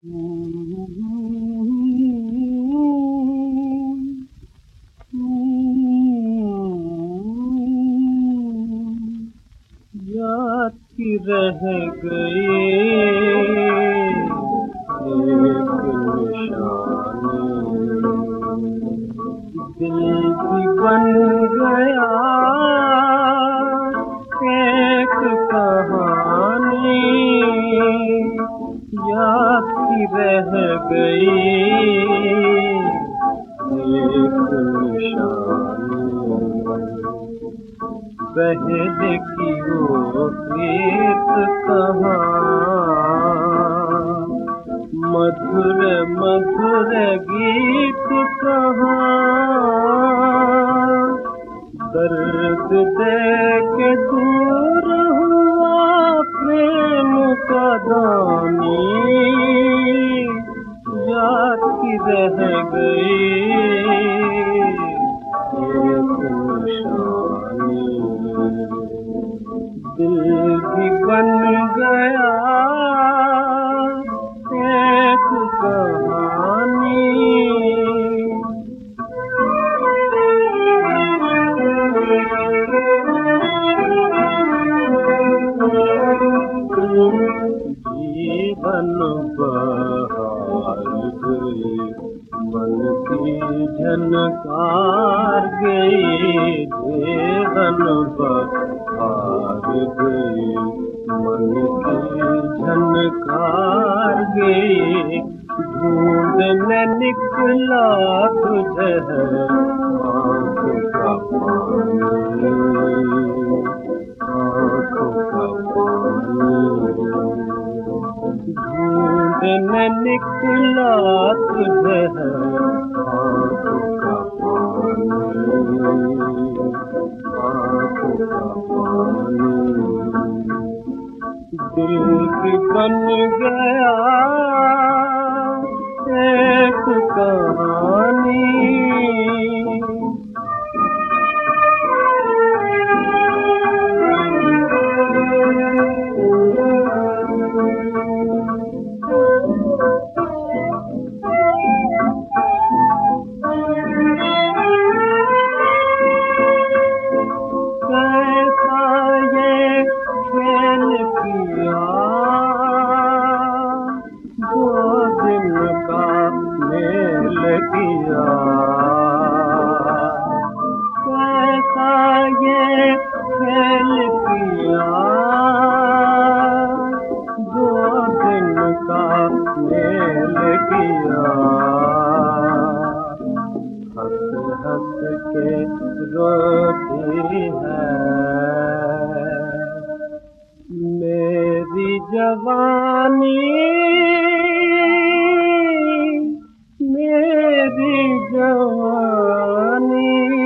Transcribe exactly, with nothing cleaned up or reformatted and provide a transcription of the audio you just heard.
याद की रह गए एक निशानी, दिल भी बन गया एक कहानी। याद की रह गई एक निशानी, पहले की वो प्रीत कहाँ, मधुर मधुर गीत कहाँ। दर्द दे के दूर हुआ प्रेम का दानी, याद की रह गई एक निशानी, दिल भी बन गया एक कहानी। जीवन बहार गई, मन की झनकार गई। जीवन बहार गई, मन की झनकार गई। ढूंढने निकला तुझे आँखों का पानी, आँखों का पानी। ढूंढने निकला तुझे आँखों का पानी, आँखों का पानी। दिल भी बन गया एक कहानी। किया कैसा ये खेल किया, दो दिन का मेल किया। हंस हंस के रोती है मेरी जवानी, मेरी जवानी।